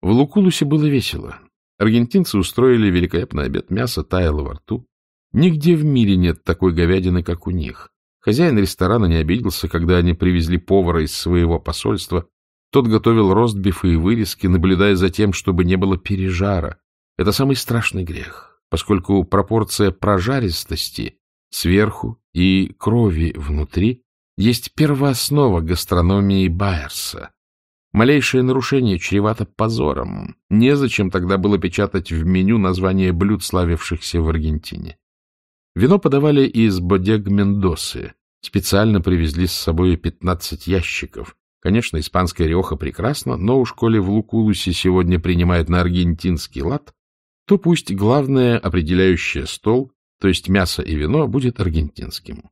В Лукулусе было весело. Аргентинцы устроили великолепный обед, мясо таяло во рту. Нигде в мире нет такой говядины, как у них. Хозяин ресторана не обиделся, когда они привезли повара из своего посольства. Тот готовил ростбифы и вырезки, наблюдая за тем, чтобы не было пережара. Это самый страшный грех, поскольку пропорция прожаристости сверху и крови внутри есть первооснова гастрономии Байерса. Малейшее нарушение чревато позором. Незачем тогда было печатать в меню название блюд, славившихся в Аргентине. Вино подавали из бодег Мендосы. Специально привезли с собой 15 ящиков. Конечно, испанская риоха прекрасна, но уж коли в Лукулусе сегодня принимают на аргентинский лад, то пусть главное определяющее стол, то есть мясо и вино, будет аргентинским.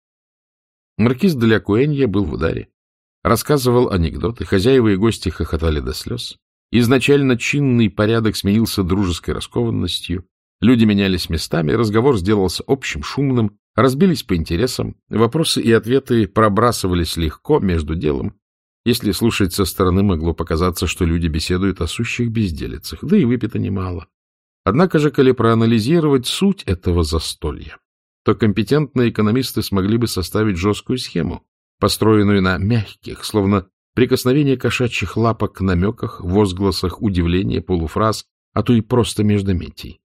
Маркиз де ля Куэнья был в ударе. Рассказывал анекдоты, хозяева и гости хохотали до слез. Изначально чинный порядок сменился дружеской раскованностью. Люди менялись местами, разговор сделался общим, шумным, разбились по интересам, вопросы и ответы пробрасывались легко между делом. Если слушать со стороны, могло показаться, что люди беседуют о сущих безделицах, да и выпито немало. Однако же, коли проанализировать суть этого застолья, то компетентные экономисты смогли бы составить жесткую схему, построенную на мягких, словно прикосновение кошачьих лапок к намеках, возгласах удивления, полуфраз, а то и просто междометий.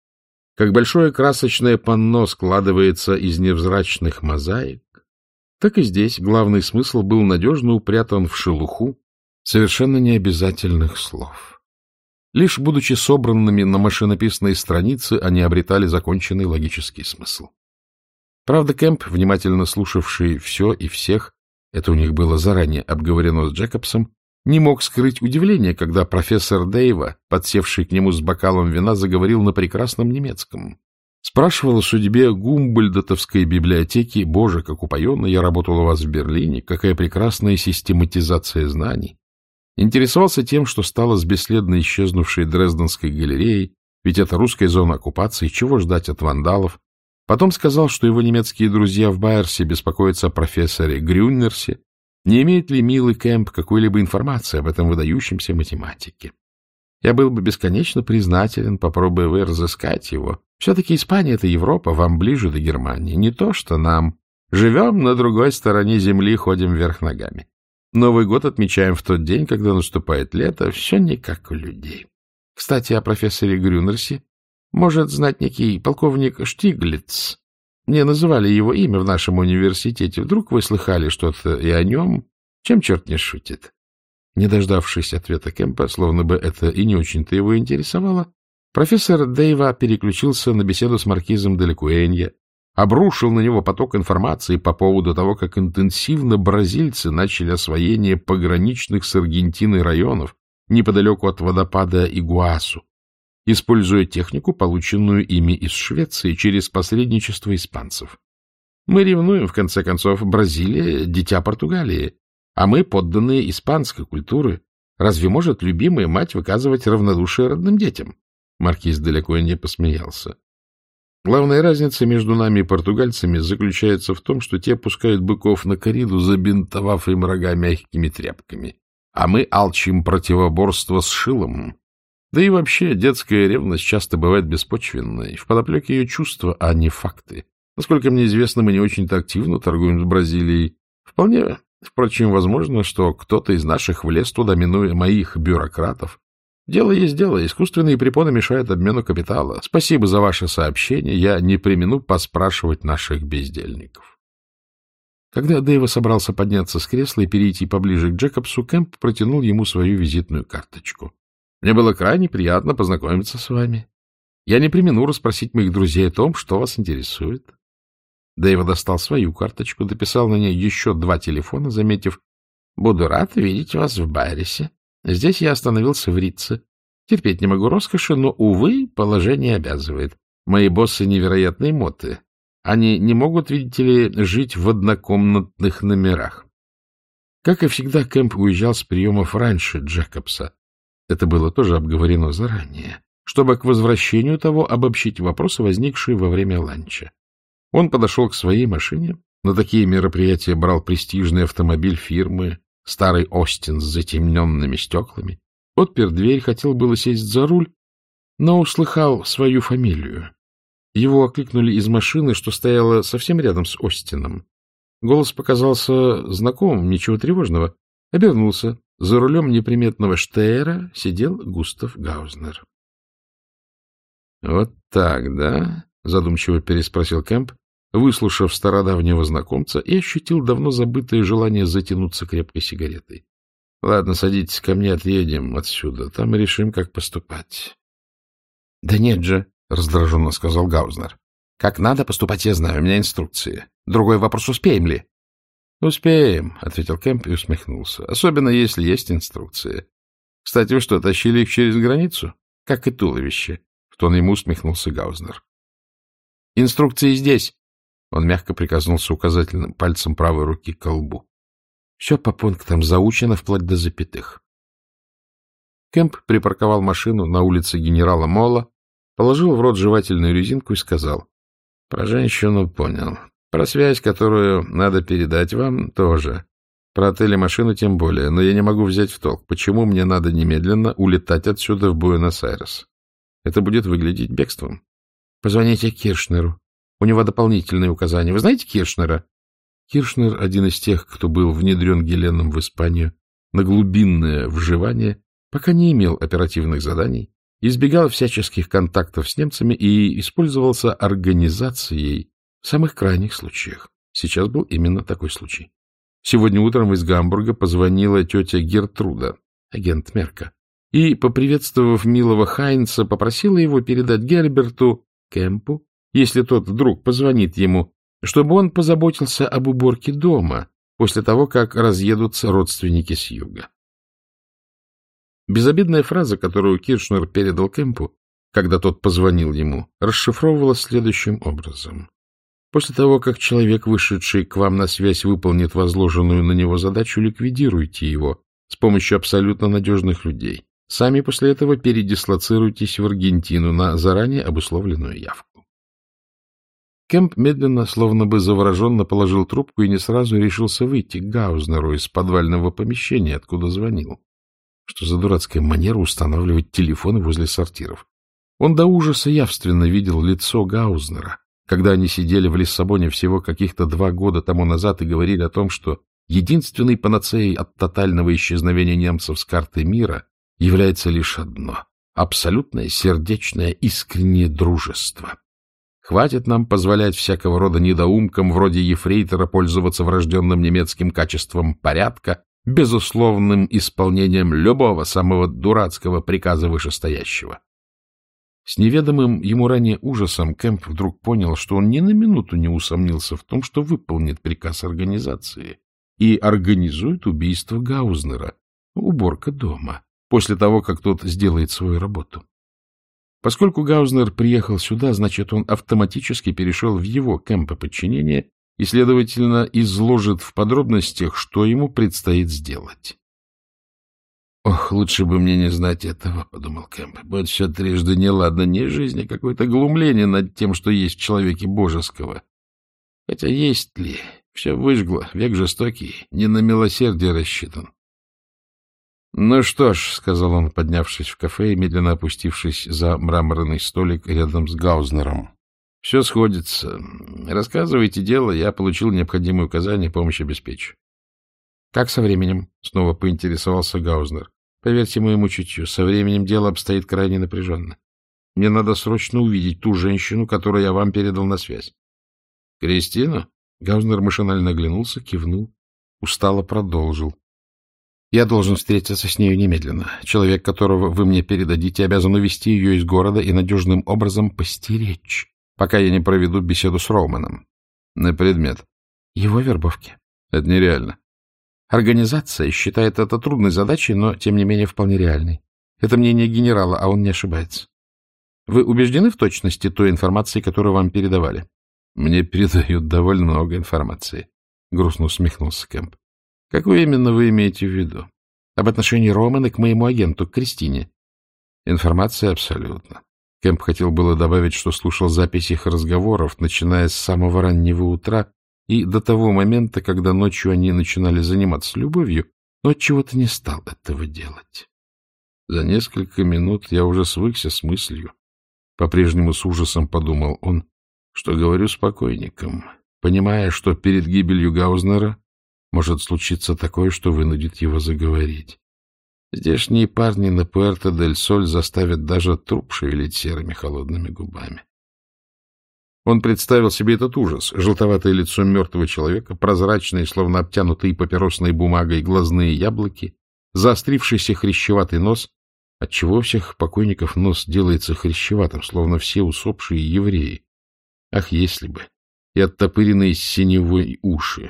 Как большое красочное панно складывается из невзрачных мозаик, так и здесь главный смысл был надежно упрятан в шелуху совершенно необязательных слов. Лишь будучи собранными на машинописные страницы, они обретали законченный логический смысл. Правда, Кэмп, внимательно слушавший все и всех, это у них было заранее обговорено с Джекобсом, не мог скрыть удивление, когда профессор Дэйва, подсевший к нему с бокалом вина, заговорил на прекрасном немецком. Спрашивал о судьбе Гумбольдтовской библиотеки. Боже, как упоенно я работал у вас в Берлине, какая прекрасная систематизация знаний. Интересовался тем, что стало с бесследно исчезнувшей Дрезденской галереей, ведь это русская зона оккупации, чего ждать от вандалов. Потом сказал, что его немецкие друзья в Байерсе беспокоятся о профессоре Грюннерсе, не имеет ли милый Кэмп какой-либо информации об этом выдающемся математике. Я был бы бесконечно признателен, попробуя вы разыскать его. Все-таки Испания — это Европа, вам ближе до Германии. Не то, что нам. Живем на другой стороне земли, ходим вверх ногами. Новый год отмечаем в тот день, когда наступает лето. Все не как у людей. Кстати, о профессоре Грюнерсе может знать некий полковник Штиглиц. Мне называли его имя в нашем университете. Вдруг вы слыхали что-то и о нем? Чем черт не шутит? Не дождавшись ответа Кэмпа, словно бы это и не очень-то его интересовало, профессор Дэйва переключился на беседу с маркизом де ля Куэнья, обрушил на него поток информации по поводу того, как интенсивно бразильцы начали освоение пограничных с Аргентиной районов неподалеку от водопада Игуасу, используя технику, полученную ими из Швеции через посредничество испанцев. Мы ревнуем, в конце концов, Бразилия — дитя Португалии, а мы подданные испанской культуры. Разве может любимая мать выказывать равнодушие родным детям? Маркиз де ля Куэнья посмеялся. Главная разница между нами и португальцами заключается в том, что те пускают быков на кориду, забинтовав им рога мягкими тряпками, а мы алчим противоборство с шилом. Да и вообще детская ревность часто бывает беспочвенной, в подоплеке ее чувства, а не факты. Насколько мне известно, мы не очень-то активно торгуем с Бразилией. Вполне, впрочем, возможно, что кто-то из наших влез туда, минуя моих бюрократов. Дело есть дело, искусственные препоны мешают обмену капитала. Спасибо за ваше сообщение, я не премину поспрашивать наших бездельников. Когда Дэйва собрался подняться с кресла и перейти поближе к Джекобсу, Кэмп протянул ему свою визитную карточку. Мне было крайне приятно познакомиться с вами. Я не премину расспросить моих друзей о том, что вас интересует. Дэйва достал свою карточку, дописал на ней еще 2 телефона, заметив: «Буду рад видеть вас в Байерсе. Здесь я остановился в Ритце. Терпеть не могу роскоши, но, увы, положение обязывает. Мои боссы — невероятные моты. Они не могут, видите ли, жить в однокомнатных номерах». Как и всегда, Кэмп уезжал с приемов раньше Джекобса. Это было тоже обговорено заранее, чтобы к возвращению того обобщить вопросы, возникшие во время ланча. Он подошел к своей машине. На такие мероприятия брал престижный автомобиль фирмы, старый Остин с затемненными стеклами. Отпер дверь, хотел было сесть за руль, но услыхал свою фамилию. Его окликнули из машины, что стояла совсем рядом с Остином. Голос показался знакомым, ничего тревожного. Обернулся. За рулем неприметного Штейра сидел Густав Гаузнер. — Вот так, да? — задумчиво переспросил Кэмп, выслушав стародавнего знакомца, и ощутил давно забытое желание затянуться крепкой сигаретой. — Ладно, садитесь ко мне, отъедем отсюда. Там и решим, как поступать. — Да нет же, — раздраженно сказал Гаузнер. — Как надо поступать, я знаю, у меня инструкции. Другой вопрос, успеем ли? — Успеем, — ответил Кэмп и усмехнулся. — Особенно, если есть инструкции. Кстати, вы что, тащили их через границу? Как и туловище. В тон ему усмехнулся Гаузнер. — Инструкции здесь. Он мягко прикоснулся указательным пальцем правой руки к колбу. Все по пунктам заучено вплоть до запятых. Кэмп припарковал машину на улице генерала Молла, положил в рот жевательную резинку и сказал: — Про женщину понял. Про связь, которую надо передать вам, тоже. Про отель и машину тем более. Но я не могу взять в толк, почему мне надо немедленно улетать отсюда в Буэнос-Айрес. Это будет выглядеть бегством. Позвоните Киршнеру. У него дополнительные указания. Вы знаете Киршнера? Киршнер — один из тех, кто был внедрен Геленом в Испанию на глубинное вживание, пока не имел оперативных заданий, избегал всяческих контактов с немцами и использовался организацией в самых крайних случаях. Сейчас был именно такой случай. Сегодня утром из Гамбурга позвонила тетя Гертруда, агент Мерка, и, поприветствовав милого Хайнца, попросила его передать Герберту Кэмпу, если тот вдруг позвонит ему, чтобы он позаботился об уборке дома после того, как разъедутся родственники с юга. Безобидная фраза, которую Киршнер передал Кэмпу, когда тот позвонил ему, расшифровывалась следующим образом. После того, как человек, вышедший к вам на связь, выполнит возложенную на него задачу, ликвидируйте его с помощью абсолютно надежных людей. Сами после этого передислоцируйтесь в Аргентину на заранее обусловленную явку. Кэмп медленно, словно бы завороженно положил трубку и не сразу решился выйти к Гаузнеру из подвального помещения, откуда звонил. Что за дурацкая манера устанавливать телефоны возле сортиров? Он до ужаса явственно видел лицо Гаузнера, когда они сидели в Лиссабоне всего каких-то 2 года тому назад и говорили о том, что единственной панацеей от тотального исчезновения немцев с карты мира является лишь одно — абсолютное сердечное искреннее дружество. Хватит нам позволять всякого рода недоумкам вроде ефрейтора пользоваться врожденным немецким качеством порядка, безусловным исполнением любого самого дурацкого приказа вышестоящего. С неведомым ему ранее ужасом Кэмп вдруг понял, что он ни на минуту не усомнился в том, что выполнит приказ организации и организует убийство Гаузнера, уборка дома, после того, как тот сделает свою работу. Поскольку Гаузнер приехал сюда, значит, он автоматически перешел в его Кэмпа подчинение и, следовательно, изложит в подробностях, что ему предстоит сделать. «Ох, лучше бы мне не знать этого», — подумал Кэмп. «Будет все трижды неладно, не жизнь, а какое-то глумление над тем, что есть в человеке божеского. Хотя есть ли? Все выжгло, век жестокий, не на милосердие рассчитан». «Ну что ж», — сказал он, поднявшись в кафе и медленно опустившись за мраморный столик рядом с Гаузнером. — Все сходится. Рассказывайте дело, я получил необходимые указания, помощь обеспечу. — Как со временем? — снова поинтересовался Гаузнер. — Поверьте моему чутью, со временем дело обстоит крайне напряженно. Мне надо срочно увидеть ту женщину, которую я вам передал на связь. — Кристину? Гаузнер машинально оглянулся, кивнул, устало продолжил. Я должен встретиться с нею немедленно. Человек, которого вы мне передадите, обязан увести ее из города и надежным образом постеречь, пока я не проведу беседу с Роуманом. На предмет его вербовки. Это нереально. Организация считает это трудной задачей, но, тем не менее, вполне реальной. Это мнение генерала, а он не ошибается. Вы убеждены в точности той информации, которую вам передавали? Мне передают довольно много информации. Грустно усмехнулся Кэмп. Какую именно вы имеете в виду? Об отношении Романа к моему агенту, к Кристине. Информация абсолютно. Кэмп хотел было добавить, что слушал запись их разговоров, начиная с самого раннего утра и до того момента, когда ночью они начинали заниматься любовью, но отчего-то не стал этого делать. За несколько минут я уже свыкся с мыслью. По-прежнему с ужасом подумал он, что говорю с покойником, понимая, что перед гибелью Гаузнера может случиться такое, что вынудит его заговорить. Здешние парни на Пуэрто-дель-Соль заставят даже труп шевелить серыми холодными губами. Он представил себе этот ужас. Желтоватое лицо мертвого человека, прозрачные, словно обтянутые папиросной бумагой глазные яблоки, заострившийся хрящеватый нос. Отчего у всех покойников нос делается хрящеватым, словно все усопшие евреи? Ах, если бы! И оттопыренные синевой уши.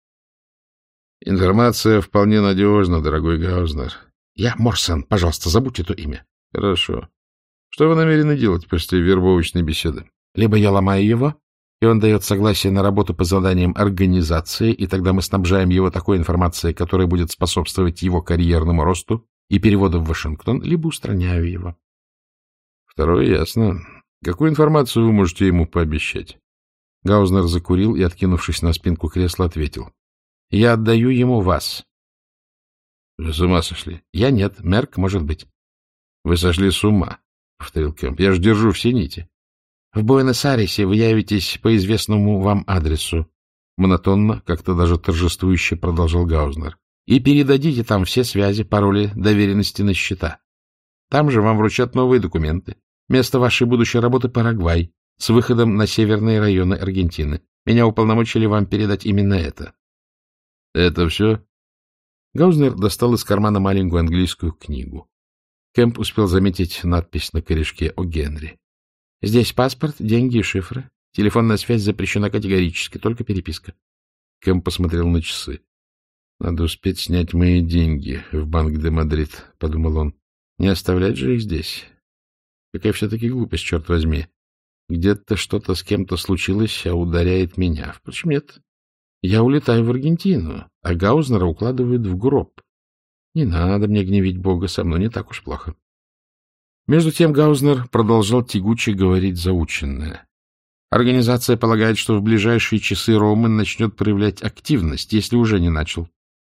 Информация вполне надежна, дорогой Гаузнер. Я Морсон, пожалуйста, забудь это имя. Хорошо. Что вы намерены делать после вербовочной беседы? Либо я ломаю его, и он дает согласие на работу по заданиям организации, и тогда мы снабжаем его такой информацией, которая будет способствовать его карьерному росту и переводу в Вашингтон, либо устраняю его. Второе ясно. Какую информацию вы можете ему пообещать? Гаузнер закурил и, откинувшись на спинку кресла, ответил. Я отдаю ему вас. Вы с ума сошли? Я нет, Мерк может быть. Вы сошли с ума, повторил Кэмп. Я же держу все нити. В Буэнос-Айресе вы явитесь по известному вам адресу, монотонно, как-то даже торжествующе продолжал Гаузнер, и передадите там все связи, пароли, доверенности на счета. Там же вам вручат новые документы. Место вашей будущей работы — Парагвай, с выходом на северные районы Аргентины. Меня уполномочили вам передать именно это. — Это все? Гаузнер достал из кармана маленькую английскую книгу. Кэмп успел заметить надпись на корешке о Генри. Здесь паспорт, деньги и шифры. Телефонная связь запрещена категорически, только переписка. Кэмп посмотрел на часы. — Надо успеть снять мои деньги в Банк де Мадрид, — подумал он. — Не оставлять же их здесь. Какая все-таки глупость, черт возьми. Где-то что-то с кем-то случилось, а ударяет меня. Впрочем, нет. Я улетаю в Аргентину, а Гаузнера укладывают в гроб. Не надо мне гневить Бога, со мной не так уж плохо. Между тем Гаузнер продолжал тягуче говорить заученное. Организация полагает, что в ближайшие часы Роуман начнет проявлять активность, если уже не начал.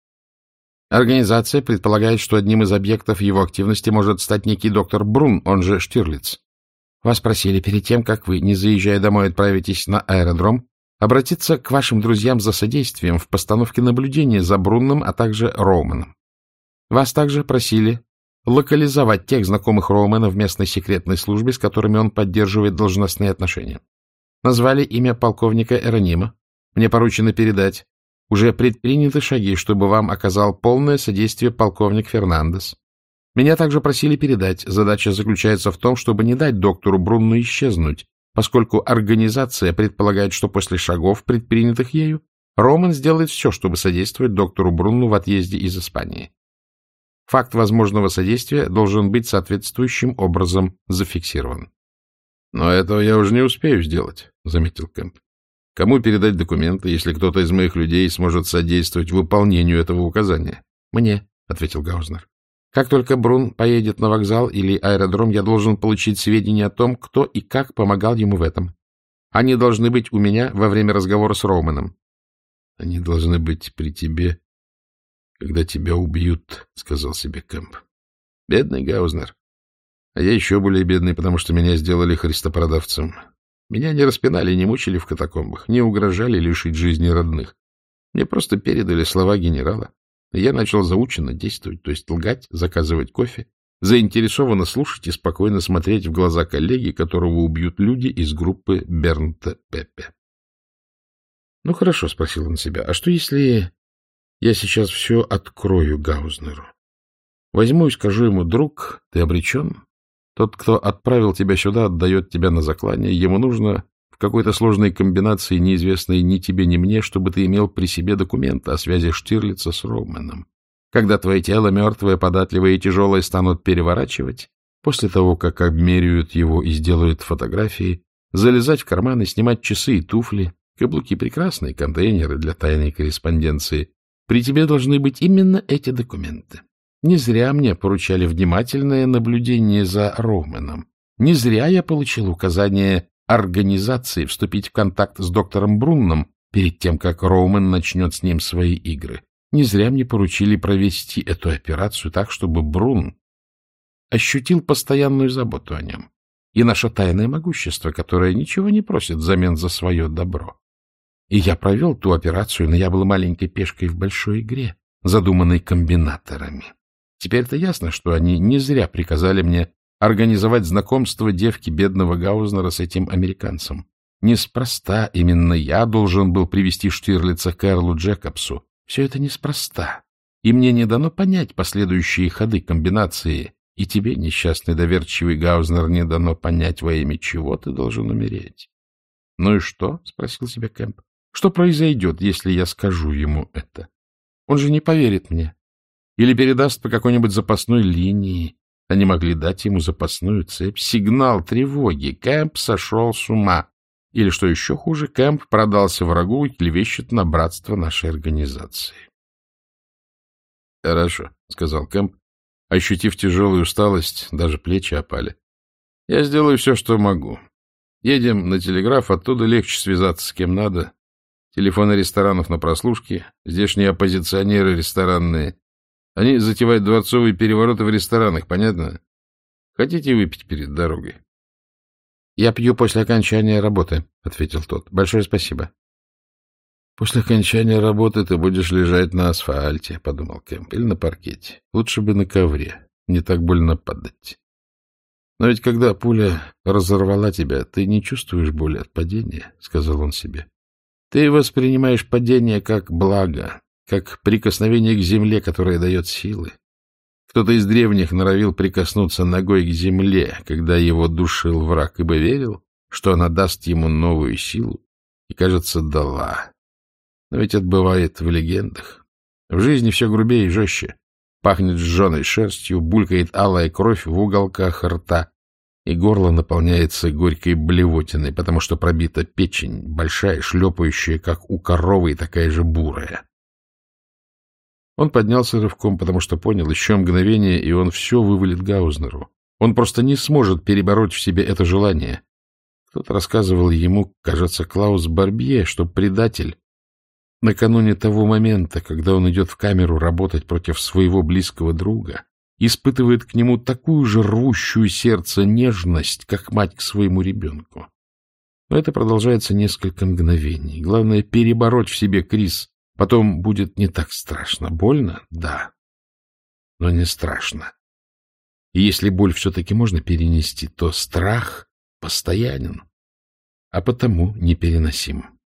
Организация предполагает, что одним из объектов его активности может стать некий доктор Брун, он же Штирлиц. Вас просили перед тем, как вы, не заезжая домой, отправитесь на аэродром, обратиться к вашим друзьям за содействием в постановке наблюдения за Брунном, а также Роуманом. Вас также просили локализовать тех знакомых Роумана в местной секретной службе, с которыми он поддерживает должностные отношения. Назвали имя полковника Эронима. Мне поручено передать. Уже предприняты шаги, чтобы вам оказал полное содействие полковник Фернандес. Меня также просили передать. Задача заключается в том, чтобы не дать доктору Брунну исчезнуть, поскольку организация предполагает, что после шагов, предпринятых ею, Роман сделает все, чтобы содействовать доктору Брунну в отъезде из Испании. Факт возможного содействия должен быть соответствующим образом зафиксирован. — Но этого я уже не успею сделать, — заметил Кэмп. — Кому передать документы, если кто-то из моих людей сможет содействовать выполнению этого указания? — Мне, — ответил Гаузнер. — Как только Брун поедет на вокзал или аэродром, я должен получить сведения о том, кто и как помогал ему в этом. Они должны быть у меня во время разговора с Роуманом. — Они должны быть при тебе, когда тебя убьют, — сказал себе Кэмп. — Бедный Гаузнер. А я еще более бедный, потому что меня сделали христопродавцем. Меня не распинали, не мучили в катакомбах, не угрожали лишить жизни родных. Мне просто передали слова генерала. И я начал заученно действовать, то есть лгать, заказывать кофе, заинтересованно слушать и спокойно смотреть в глаза коллеги, которого убьют люди из группы Бернта Пеппе. — Ну, хорошо, — спросил он себя, — а что если я сейчас все открою Гаузнеру? Возьму и скажу ему: друг, ты обречен. Тот, кто отправил тебя сюда, отдает тебя на заклание. Ему нужно в какой-то сложной комбинации, неизвестной ни тебе, ни мне, чтобы ты имел при себе документы о связи Штирлица с Роуманом. Когда твое тело мертвое, податливое и тяжелое станут переворачивать, после того, как обмеряют его и сделают фотографии, залезать в карманы, снимать часы и туфли, каблуки прекрасные, контейнеры для тайной корреспонденции. При тебе должны быть именно эти документы. Не зря мне поручали внимательное наблюдение за Роуманом. Не зря я получил указание организации вступить в контакт с доктором Брунном перед тем, как Роуман начнет с ним свои игры. Не зря мне поручили провести эту операцию так, чтобы Брун ощутил постоянную заботу о нем и наше тайное могущество, которое ничего не просит взамен за свое добро. И я провел ту операцию, но я был маленькой пешкой в большой игре, задуманной комбинаторами. Теперь-то ясно, что они не зря приказали мне организовать знакомство девки бедного Гаузнера с этим американцем. Неспроста именно я должен был привести Штирлица к Эрлу Джекобсу. Все это неспроста. И мне не дано понять последующие ходы комбинации, и тебе, несчастный доверчивый Гаузнер, не дано понять, во имя чего ты должен умереть. — Ну и что? — спросил себя Кэмп. — Что произойдет, если я скажу ему это? Он же не поверит мне. Или передаст по какой-нибудь запасной линии. Они могли дать ему запасную цепь. Сигнал тревоги. Кэмп сошел с ума. Или, что еще хуже, Кэмп продался врагу и клевещет на братство нашей организации. — Хорошо, — сказал Кэмп, ощутив тяжелую усталость, даже плечи опали. — Я сделаю все, что могу. Едем на телеграф, оттуда легче связаться с кем надо. Телефоны ресторанов на прослушке, здешние оппозиционеры ресторанные. Они затевают дворцовые перевороты в ресторанах, понятно? Хотите выпить перед дорогой? — Я пью после окончания работы, — ответил тот. — Большое спасибо. — После окончания работы ты будешь лежать на асфальте, — подумал Кэмп, — или на паркете. Лучше бы на ковре, не так больно падать. Но ведь когда пуля разорвала тебя, ты не чувствуешь боли от падения, — сказал он себе. Ты воспринимаешь падение как благо, как прикосновение к земле, которое дает силы. Кто-то из древних норовил прикоснуться ногой к земле, когда его душил враг, ибо верил, что она даст ему новую силу, и, кажется, дала. Но ведь это бывает в легендах. В жизни все грубее и жестче. Пахнет сжженной шерстью, булькает алая кровь в уголках рта, и горло наполняется горькой блевотиной, потому что пробита печень, большая, шлепающая, как у коровы, и такая же бурая. Он поднялся рывком, потому что понял, еще мгновение, и он все вывалит Гаузнеру. Он просто не сможет перебороть в себе это желание. Кто-то рассказывал ему, кажется, Клаус Барбье, что предатель накануне того момента, когда он идет в камеру работать против своего близкого друга, испытывает к нему такую же рвущую сердце нежность, как мать к своему ребенку. Но это продолжается несколько мгновений. Главное — перебороть в себе Крис. Потом будет не так страшно. Больно? Да. Но не страшно. И если боль все-таки можно перенести, то страх постоянен, а потому непереносим.